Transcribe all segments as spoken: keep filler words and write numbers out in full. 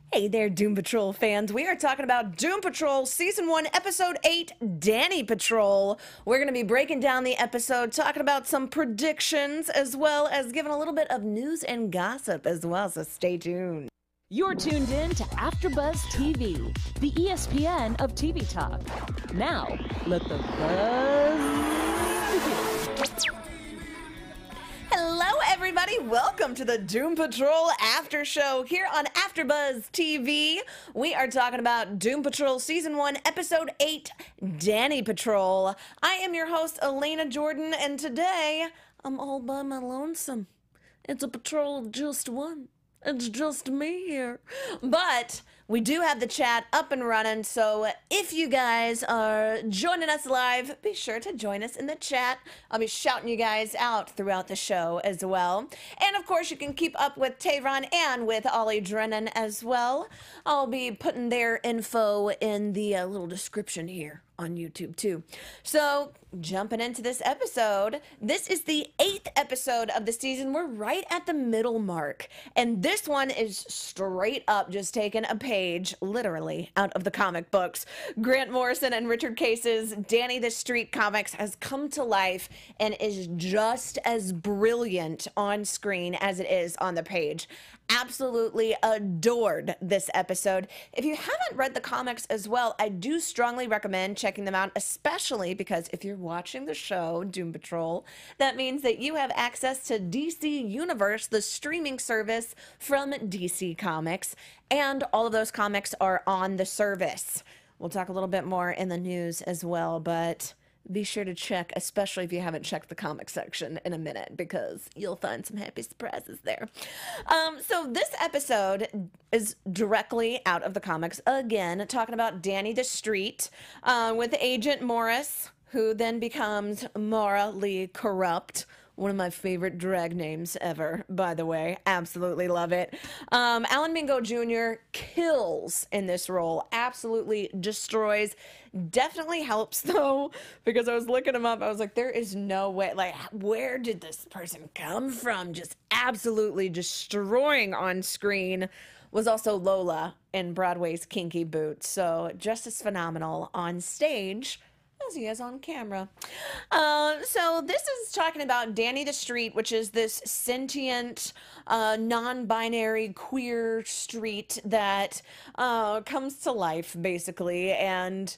Hey there, Doom Patrol fans. We are talking about Doom Patrol Season one, Episode eight, Danny Patrol. We're going to be breaking down the episode, talking about some predictions, as well as giving a little bit of news and gossip as well, so stay tuned. You're tuned in to AfterBuzz T V, the E S P N of T V talk. Now, let the buzz begin. Hello, everybody. Welcome to the Doom Patrol After Show here on AfterBuzz T V. We are talking about Doom Patrol Season one, Episode eight, Danny Patrol. I am your host, Elena Jordan, and today I'm all by my lonesome. It's a patrol of just one. It's just me here. But we do have the chat up and running, so if you guys are joining us live, be sure to join us in the chat. I'll be shouting you guys out throughout the show as well. And of course, you can keep up with Tayron and with Ollie Drennan as well. I'll be putting their info in the uh, little description here on YouTube too. So jumping into this episode, this is the eighth episode of the season. We're right at the middle mark, and this one is straight up just taking a page literally out of the comic books. Grant Morrison and Richard Case's Danny the Street comics has come to life and is just as brilliant on screen as it is on the page. Absolutely adored this episode. If you haven't read the comics as well, I do strongly recommend checking them out, especially because if you're watching the show, Doom Patrol, that means that you have access to D C Universe, the streaming service from D C Comics, and all of those comics are on the service. We'll talk a little bit more in the news as well, but be sure to check, especially if you haven't checked the comic section in a minute, because you'll find some happy surprises there. Um, so this episode is directly out of the comics, again, talking about Danny the Street uh, with Agent Morris, who then becomes morally corrupt. One of my favorite drag names ever, by the way. Absolutely love it. Um, Alan Mingo Junior kills in this role. Absolutely destroys. Definitely helps, though, because I was looking him up. I was like, there is no way. Like, where did this person come from? Just absolutely destroying on screen. Was also Lola in Broadway's Kinky Boots. So just as phenomenal on stage as he is on camera. Uh, so this is talking about Danny the Street, which is this sentient, uh, non-binary queer street that uh, comes to life, basically, and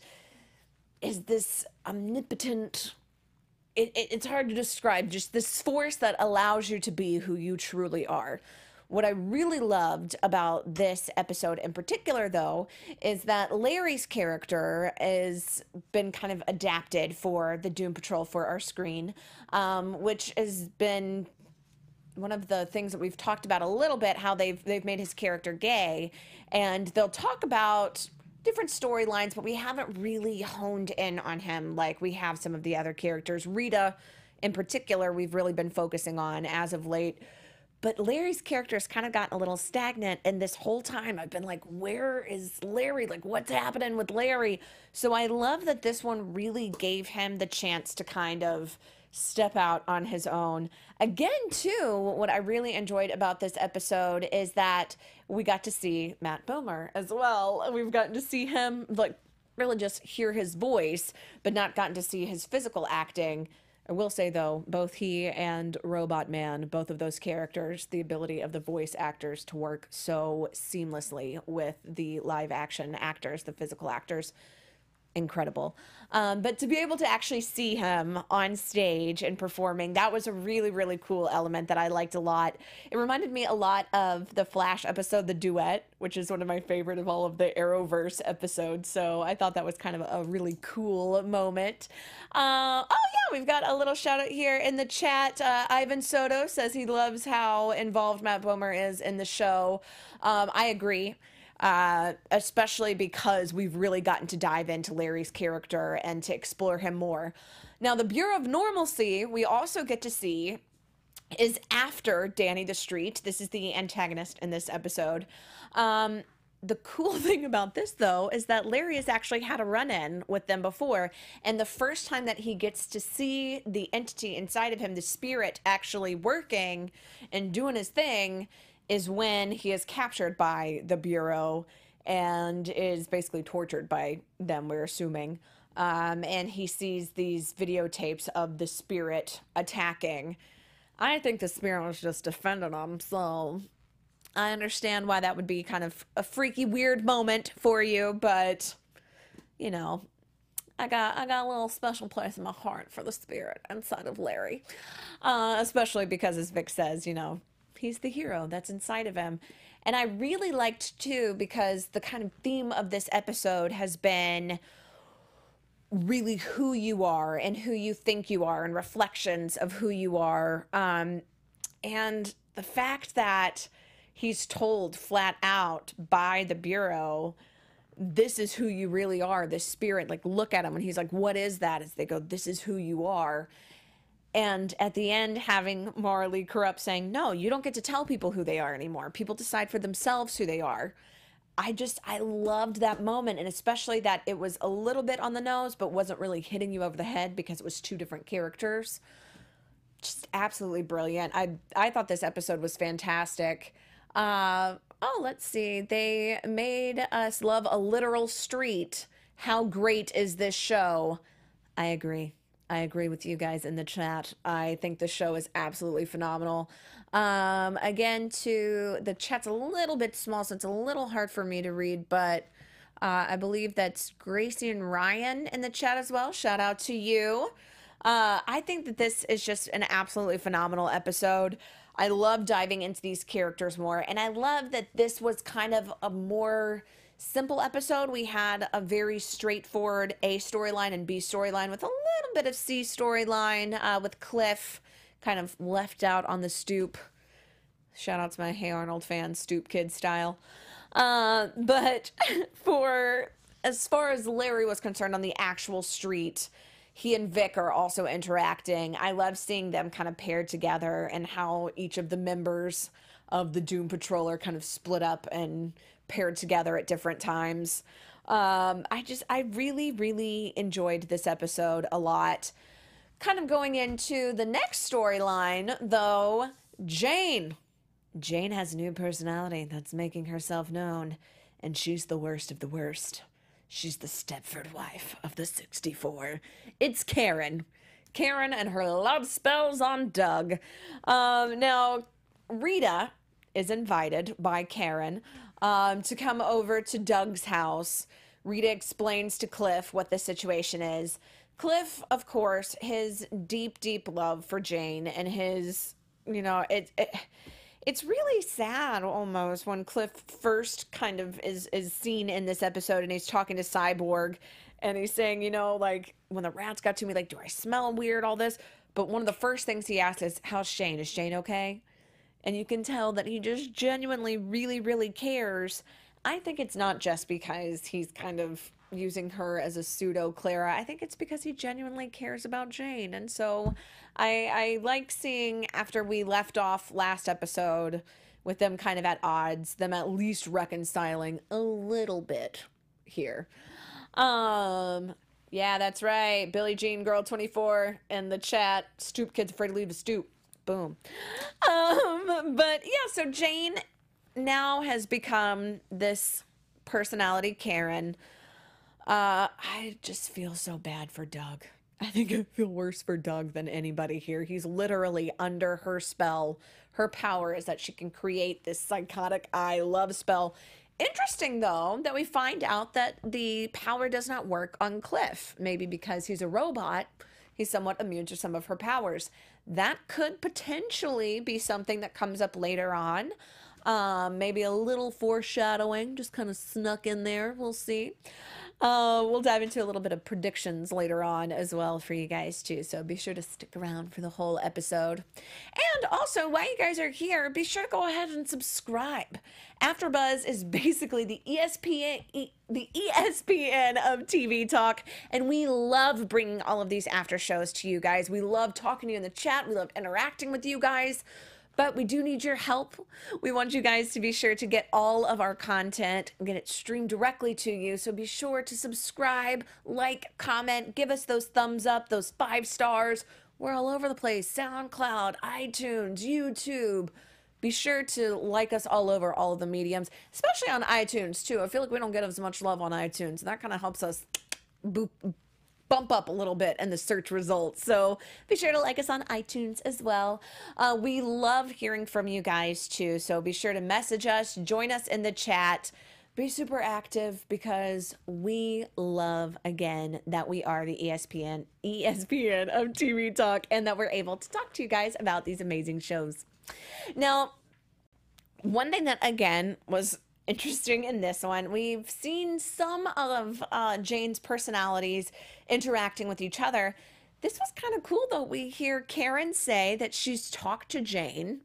is this omnipotent... It, it, it's hard to describe, just this force that allows you to be who you truly are. What I really loved about this episode in particular, though, is that Larry's character has been kind of adapted for the Doom Patrol for our screen, um, which has been one of the things that we've talked about a little bit, how they've they've made his character gay, and they'll talk about different storylines, but we haven't really honed in on him like we have some of the other characters. Rita, in particular, we've really been focusing on as of late. But Larry's character has kind of gotten a little stagnant, and this whole time I've been like, where is Larry? Like, what's happening with Larry? So I love that this one really gave him the chance to kind of step out on his own. Again, too, what I really enjoyed about this episode is that we got to see Matt Bomer as well. We've gotten to see him, like, really just hear his voice, but not gotten to see his physical acting. I will say, though, both he and Robot Man, both of those characters, the ability of the voice actors to work so seamlessly with the live action actors, the physical actors, incredible. Um, but to be able to actually see him on stage and performing, that was a really, really cool element that I liked a lot. It reminded me a lot of the Flash episode, The Duet, which is one of my favorite of all of the Arrowverse episodes. So I thought that was kind of a really cool moment. Uh, oh, yeah, we've got a little shout out here in the chat. Uh, Ivan Soto says he loves how involved Matt Bomer is in the show. Um, I agree. Uh, especially because we've really gotten to dive into Larry's character and to explore him more. Now, the Bureau of Normalcy, we also get to see, is after Danny the Street. This is the antagonist in this episode. Um, the cool thing about this, though, is that Larry has actually had a run-in with them before, and the first time that he gets to see the entity inside of him, the spirit, actually working and doing his thing, is when he is captured by the Bureau and is basically tortured by them, we're assuming. Um, and he sees these videotapes of the spirit attacking. I think the spirit was just defending him, so I understand why that would be kind of a freaky, weird moment for you, but, you know, I got I got a little special place in my heart for the spirit inside of Larry. Uh, especially because, as Vic says, you know, he's the hero that's inside of him. And I really liked, too, because the kind of theme of this episode has been really who you are and who you think you are and reflections of who you are. Um, and the fact that he's told flat out by the Bureau, this is who you really are, this spirit, like, look at him. And he's like, what is that? As they go, this is who you are. And at the end, having Marley Corrupt saying, no, you don't get to tell people who they are anymore. People decide for themselves who they are. I just, I loved that moment, and especially that it was a little bit on the nose, but wasn't really hitting you over the head because it was two different characters. Just absolutely brilliant. I I thought this episode was fantastic. Uh, oh, let's see. They made us love a literal street. How great is this show? I agree. I agree with you guys in the chat. I think the show is absolutely phenomenal. Um, again, to the chat's a little bit small, so it's a little hard for me to read, but uh, I believe that's Gracie and Ryan in the chat as well. Shout out to you. Uh, I think that this is just an absolutely phenomenal episode. I love diving into these characters more, and I love that this was kind of a more simple episode. We had a very straightforward A storyline and B storyline with a little bit of C storyline uh, with Cliff kind of left out on the stoop. Shout out to my Hey Arnold fan, stoop kid style. Uh, but for as far as Larry was concerned on the actual street, he and Vic are also interacting. I love seeing them kind of paired together and how each of the members of the Doom Patrol are kind of split up and paired together at different times. Um, I just, I really, really enjoyed this episode a lot. Kind of going into the next storyline, though, Jane. Jane has a new personality that's making herself known, and she's the worst of the worst. She's the Stepford wife of the sixty-four. It's Karen. Karen and her love spells on Doug. Um, now, Rita is invited by Karen um, to come over to Doug's house. Rita explains to Cliff what the situation is. Cliff, of course, his deep, deep love for Jane and his, you know, it, it it's really sad almost when Cliff first kind of is, is seen in this episode and he's talking to Cyborg and he's saying, you know, like, when the rats got to me, like, do I smell weird, all this? But one of the first things he asks is, how's Shane? Is Shane okay? And you can tell that he just genuinely really, really cares. I think it's not just because he's kind of using her as a pseudo Clara. I think it's because he genuinely cares about Jane. And so I, I like seeing, after we left off last episode with them kind of at odds, them at least reconciling a little bit here. Um, yeah, that's right. Billie Jean Girl twenty-four in the chat. Stoop kid's afraid to leave the stoop. Boom. Um, but yeah, so Jane now has become this personality, Karen. Uh, I just feel so bad for Doug. I think I feel worse for Doug than anybody here. He's literally under her spell. Her power is that she can create this psychotic eye love spell. Interesting, though, that we find out that the power does not work on Cliff. Maybe because he's a robot, he's somewhat immune to some of her powers. That could potentially be something that comes up later on. Um, maybe a little foreshadowing, just kind of snuck in there. We'll see. Uh, we'll dive into a little bit of predictions later on as well for you guys too, so be sure to stick around for the whole episode. And also, while you guys are here, be sure to go ahead and subscribe. AfterBuzz is basically the E S P N, e, the E S P N of T V talk, and we love bringing all of these after shows to you guys. We love talking to you in the chat. We love interacting with you guys. But we do need your help. We want you guys to be sure to get all of our content and get it streamed directly to you. So be sure to subscribe, like, comment, give us those thumbs up, those five stars. We're all over the place. SoundCloud, iTunes, YouTube. Be sure to like us all over all of the mediums, especially on iTunes too. I feel like we don't get as much love on iTunes, and that kind of helps us boop, bump up a little bit in the search results. So be sure to like us on iTunes as well. Uh, we love hearing from you guys too. So be sure to message us, join us in the chat, be super active, because we love, again, that we are the E S P N, E S P N of T V Talk, and that we're able to talk to you guys about these amazing shows. Now, one thing that, again, was interesting in this one, we've seen some of uh, Jane's personalities interacting with each other. This was kind of cool, though. We hear Karen say that she's talked to Jane,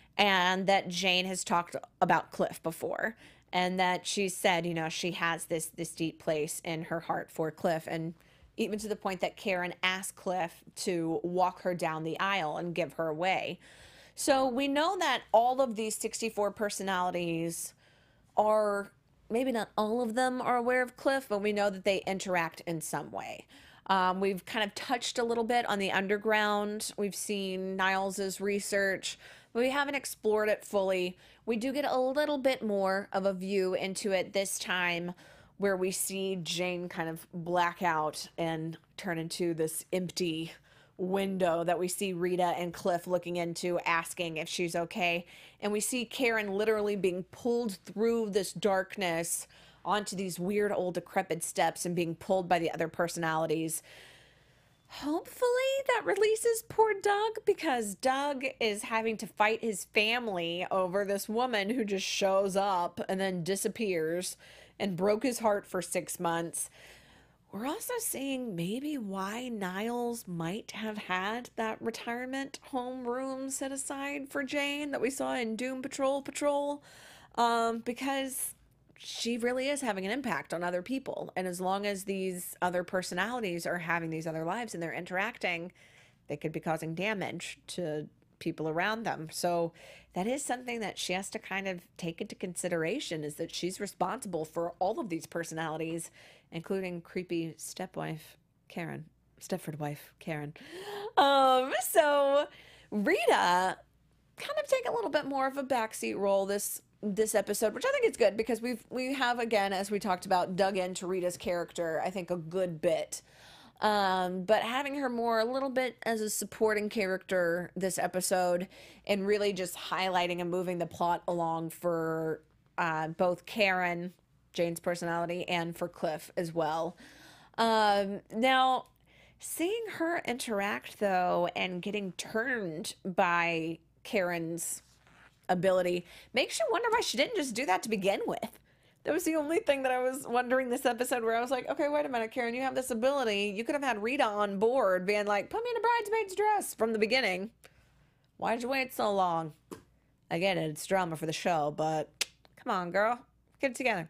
and that Jane has talked about Cliff before, and that she said, you know, she has this this deep place in her heart for Cliff, and even to the point that Karen asked Cliff to walk her down the aisle and give her away. So we know that all of these sixty-four personalities are, maybe not all of them are aware of Cliff, but we know that they interact in some way. Um, we've kind of touched a little bit on the underground. We've seen Niles's research, but we haven't explored it fully. We do get a little bit more of a view into it this time, where we see Jane kind of black out and turn into this empty window that we see Rita and Cliff looking into, asking if she's okay. And we see Karen literally being pulled through this darkness onto these weird old decrepit steps and being pulled by the other personalities. Hopefully that releases poor Doug, because Doug is having to fight his family over this woman who just shows up and then disappears and broke his heart for six months. We're also seeing maybe why Niles might have had that retirement home room set aside for Jane that we saw in Doom Patrol Patrol, um, because she really is having an impact on other people. And as long as these other personalities are having these other lives and they're interacting, they could be causing damage to people around them. So that is something that she has to kind of take into consideration, is that she's responsible for all of these personalities, including creepy stepwife Karen, Stepford wife Karen. Um, so Rita kind of take a little bit more of a backseat role this this episode, which I think is good, because we've we have, again, as we talked about, dug into Rita's character, I think, a good bit. Um, but having her more a little bit as a supporting character this episode, and really just highlighting and moving the plot along for uh, both Karen, Jane's personality, and for Cliff as well. Um, now, seeing her interact, though, and getting turned by Karen's ability makes you wonder why she didn't just do that to begin with. That was the only thing that I was wondering this episode, where I was like, okay, wait a minute, Karen, you have this ability. You could have had Rita on board being like, put me in a bridesmaid's dress from the beginning. Why'd you wait so long? I get it, it's drama for the show, but come on, girl, get it together.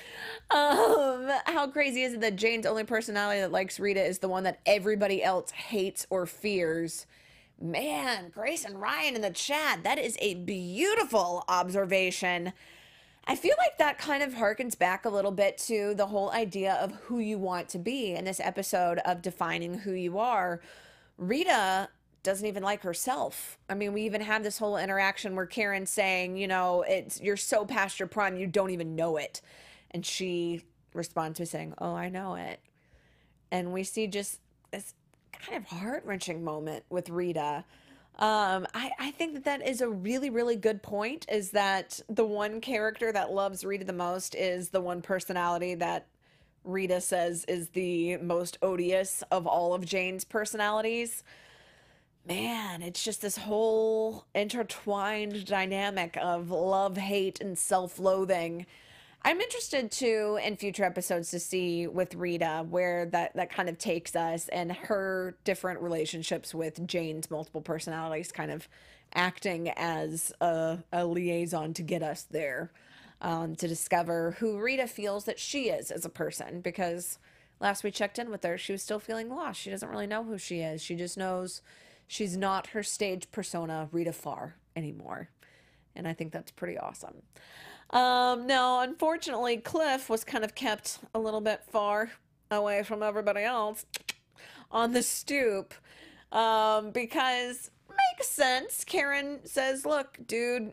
Um, how crazy is it that Jane's only personality that likes Rita is the one that everybody else hates or fears? Man, Grace and Ryan in the chat, that is a beautiful observation. I feel like that kind of harkens back a little bit to the whole idea of who you want to be in this episode of defining who you are. Rita doesn't even like herself. I mean, we even have this whole interaction where Karen's saying, you know, it's you're so past your prime, you don't even know it. And she responds by saying, oh, I know it. And we see just this kind of heart-wrenching moment with Rita. Um, I, I think that that is a really, really good point, is that the one character that loves Rita the most is the one personality that Rita says is the most odious of all of Jane's personalities. Man, it's just this whole intertwined dynamic of love, hate, and self-loathing. I'm interested too in future episodes to see with Rita where that, that kind of takes us, and her different relationships with Jane's multiple personalities kind of acting as a, a liaison to get us there, um, to discover who Rita feels that she is as a person. Because last we checked in with her, she was still feeling lost. She doesn't really know who she is. She just knows she's not her stage persona, Rita Farr, anymore. And I think that's pretty awesome. Um, now, unfortunately, Cliff was kind of kept a little bit far away from everybody else on the stoop, um, because makes sense. Karen says, look, dude,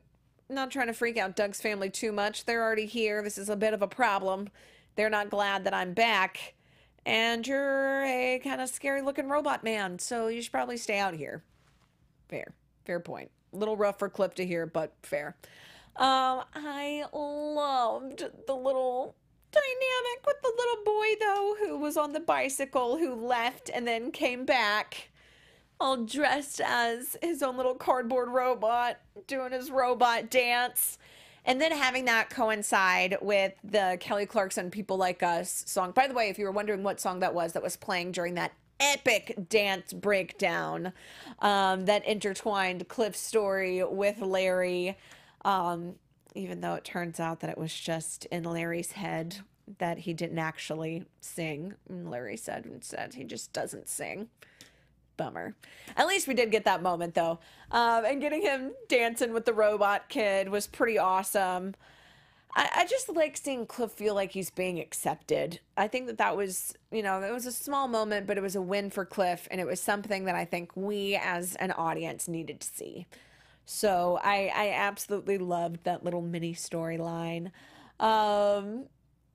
not trying to freak out Doug's family too much. They're already here. This is a bit of a problem. They're not glad that I'm back. And you're a kind of scary looking robot man, so you should probably stay out here. Fair. Fair point. A little rough for Cliff to hear, but fair. Um, I loved the little dynamic with the little boy, though, who was on the bicycle, who left and then came back, all dressed as his own little cardboard robot, doing his robot dance. And then having that coincide with the Kelly Clarkson People Like Us song. By the way, if you were wondering what song that was that was playing during that epic dance breakdown um, that intertwined Cliff's story with Larry, um, even though it turns out that it was just in Larry's head, that he didn't actually sing. Larry said instead he just doesn't sing. Bummer. At least we did get that moment, though. Um, and getting him dancing with the robot kid was pretty awesome. I, I just like seeing Cliff feel like he's being accepted. I think that that was, you know, it was a small moment, but it was a win for Cliff, and it was something that I think we as an audience needed to see. So I, I absolutely loved that little mini storyline. Um,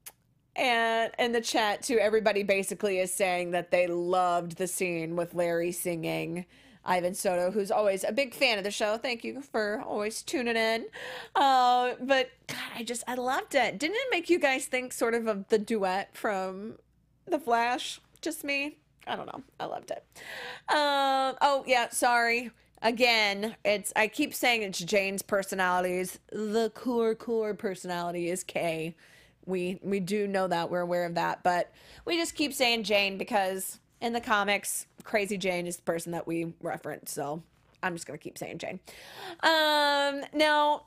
and in the chat, too, everybody basically is saying that they loved the scene with Larry singing. Ivan Soto, who's always a big fan of the show. Thank you for always tuning in. Uh, but God, I just, I loved it. Didn't it make you guys think sort of of the duet from The Flash? Just me? I don't know. I loved it. Um, oh, yeah, sorry. Again, it's, I keep saying it's Jane's personalities. The core, core personality is Kay. We, we do know that. We're aware of that. But we just keep saying Jane because in the comics, Crazy Jane is the person that we reference. So I'm just going to keep saying Jane. Um, now,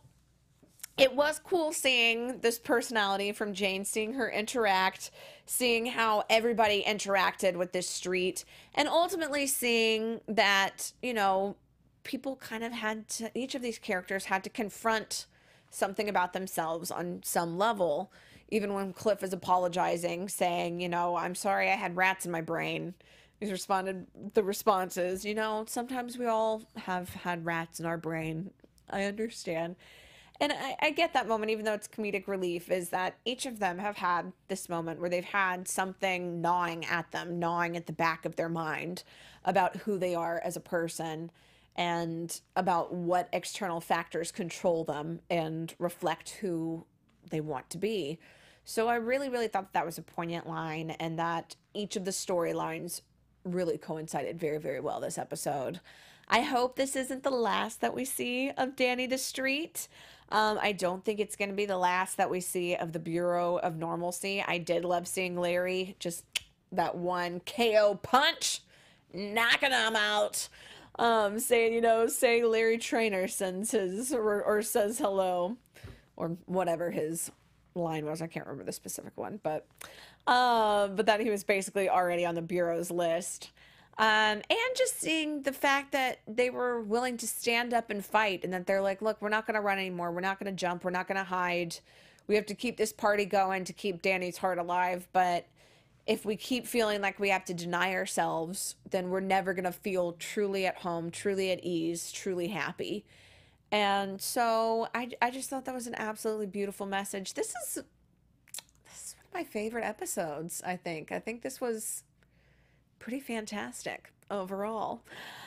it was cool seeing this personality from Jane, seeing her interact, seeing how everybody interacted with this street, and ultimately seeing that, you know, people kind of had to, each of these characters had to confront something about themselves on some level. Even when Cliff is apologizing, saying, you know, I'm sorry I had rats in my brain. He's responded, the responses, you know, sometimes we all have had rats in our brain. I understand. And I, I get that moment, even though it's comedic relief, is that each of them have had this moment where they've had something gnawing at them, gnawing at the back of their mind about who they are as a person and about what external factors control them and reflect who they want to be. So I really, really thought that, that was a poignant line, and that each of the storylines really coincided very, very well this episode. I hope this isn't the last that we see of Danny the Street. Um, I don't think it's going to be the last that we see of the Bureau of Normalcy. I did love seeing Larry, just that one K O punch, knocking him out. Um, saying, you know, saying Larry Trainer sends his, or, or says hello, or whatever his line was. I can't remember the specific one, but uh, but that he was basically already on the Bureau's list. Um, and just seeing the fact that they were willing to stand up and fight, and that they're like, look, we're not going to run anymore. We're not going to jump. We're not going to hide. We have to keep this party going to keep Danny's heart alive. But if we keep feeling like we have to deny ourselves, then we're never going to feel truly at home, truly at ease, truly happy. And so I, I just thought that was an absolutely beautiful message. This is, this is one of my favorite episodes, I think. I think this was pretty fantastic overall.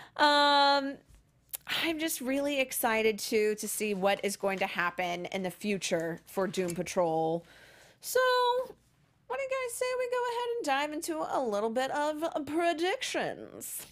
Um, I'm just really excited to, to see what is going to happen in the future for Doom Patrol. So what do you guys say we go ahead and dive into a little bit of predictions?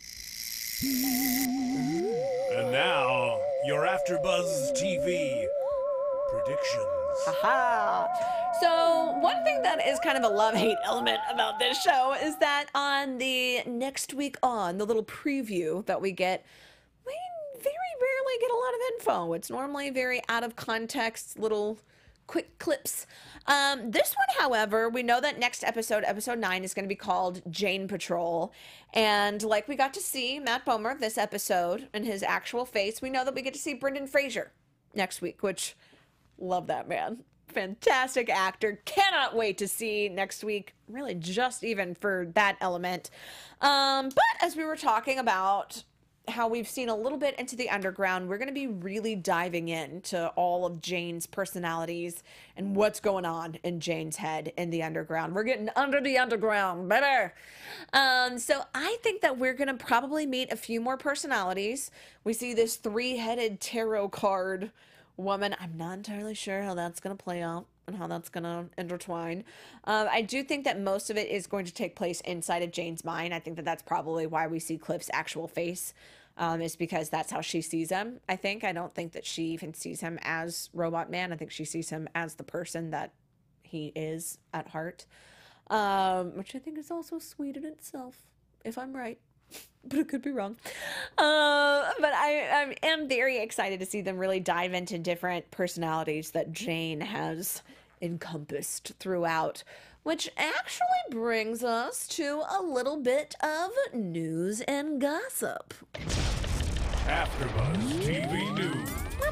And now, your AfterBuzz T V predictions. Haha. So one thing that is kind of a love-hate element about this show is that on the next week on, the little preview that we get, we very rarely get a lot of info. It's normally very out of context, little quick clips. Um, this one, however, we know that next episode, episode nine, is going to be called Jane Patrol. And like we got to see Matt Bomer this episode in his actual face, we know that we get to see Brendan Fraser next week, which, love that man. Fantastic actor. Cannot wait to see next week, really just even for that element. Um, but as we were talking about how we've seen a little bit into the underground, we're going to be really diving into all of Jane's personalities and what's going on in Jane's head in the underground. We're getting under the underground, better. Um, so I think that we're going to probably meet a few more personalities. We see this three-headed tarot card woman. I'm not entirely sure how that's going to play out and how that's going to intertwine. Um, I do think that most of it is going to take place inside of Jane's mind. I think that that's probably why we see Cliff's actual face, um, is because that's how she sees him, I think. I don't think that she even sees him as Robot Man. I think she sees him as the person that he is at heart, um, which I think is also sweet in itself, if I'm right. But it could be wrong. Uh, but I, I am very excited to see them really dive into different personalities that Jane has encompassed throughout, which actually brings us to a little bit of news and gossip. AfterBuzz T V News.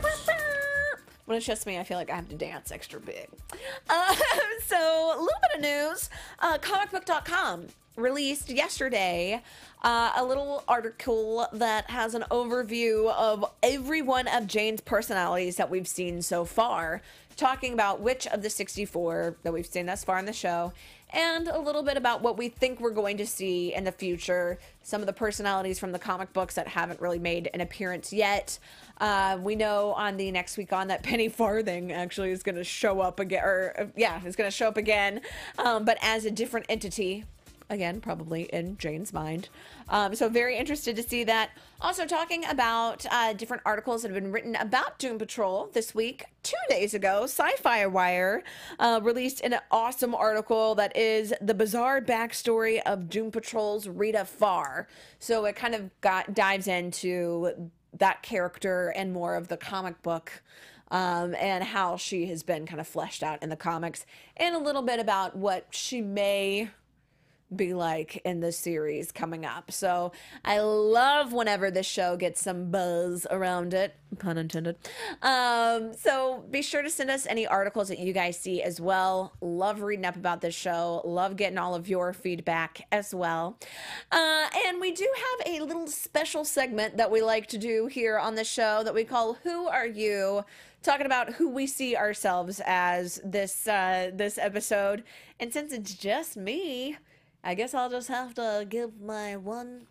When it's just me, I feel like I have to dance extra big. Uh, so, a little bit of news. Uh, comic book dot com released yesterday uh, a little article that has an overview of every one of Jane's personalities that we've seen so far, talking about which of the sixty-four that we've seen thus far in the show, and a little bit about what we think we're going to see in the future, some of the personalities from the comic books that haven't really made an appearance yet. Uh, we know on the next week on that Penny Farthing actually is going to show up again, or uh, yeah, is going to show up again, um, but as a different entity. Again, probably in Jane's mind. Um, so very interested to see that. Also talking about uh, different articles that have been written about Doom Patrol this week. Two days ago, Sci-Fi Wire uh, released an awesome article that is the bizarre backstory of Doom Patrol's Rita Farr. So it kind of got dives into that character and more of the comic book, Um, and how she has been kind of fleshed out in the comics, and a little bit about what she may be like in the series coming up. So I love whenever this show gets some buzz around it, pun intended. Um, so be sure to send us any articles that you guys see as well. Love reading up about this show. Love getting all of your feedback as well. Uh, and we do have a little special segment that we like to do here on the show that we call Who Are You? Talking about who we see ourselves as this uh, this episode. And since it's just me, I guess I'll just have to give my one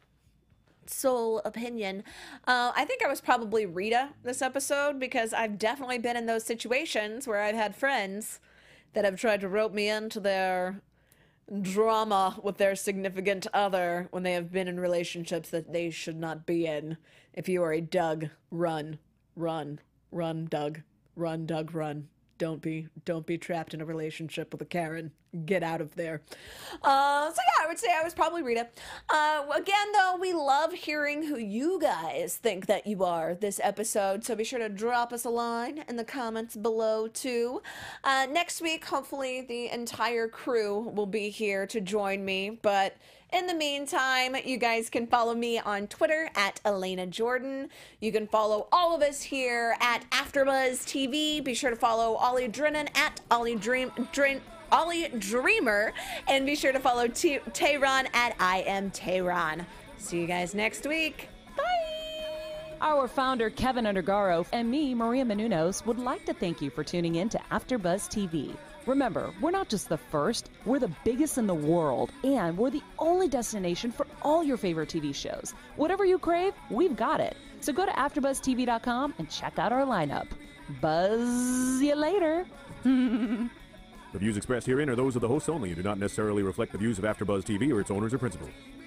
sole opinion. Uh, I think I was probably Rita this episode because I've definitely been in those situations where I've had friends that have tried to rope me into their drama with their significant other when they have been in relationships that they should not be in. If you are a Doug, run, run, run, Doug, run, Doug, run. Don't be, don't be trapped in a relationship with a Karen. Get out of there. Uh, so yeah, I would say I was probably Rita. Uh, again, though, we love hearing who you guys think that you are this episode. So be sure to drop us a line in the comments below too. Uh, next week, hopefully the entire crew will be here to join me. But in the meantime, you guys can follow me on Twitter at Elena Jordan. You can follow all of us here at AfterBuzz T V. Be sure to follow Ollie Drennan at Ollie Dream Dren. Ollie Dreamer, and be sure to follow T- Tehran at I am Tehran. See you guys next week. Bye! Our founder, Kevin Undergaro, and me, Maria Menounos, would like to thank you for tuning in to AfterBuzz T V. Remember, we're not just the first, we're the biggest in the world, and we're the only destination for all your favorite T V shows. Whatever you crave, we've got it. So go to after buzz T V dot com and check out our lineup. Buzz you later. The views expressed herein are those of the hosts only and do not necessarily reflect the views of AfterBuzz T V or its owners or principals.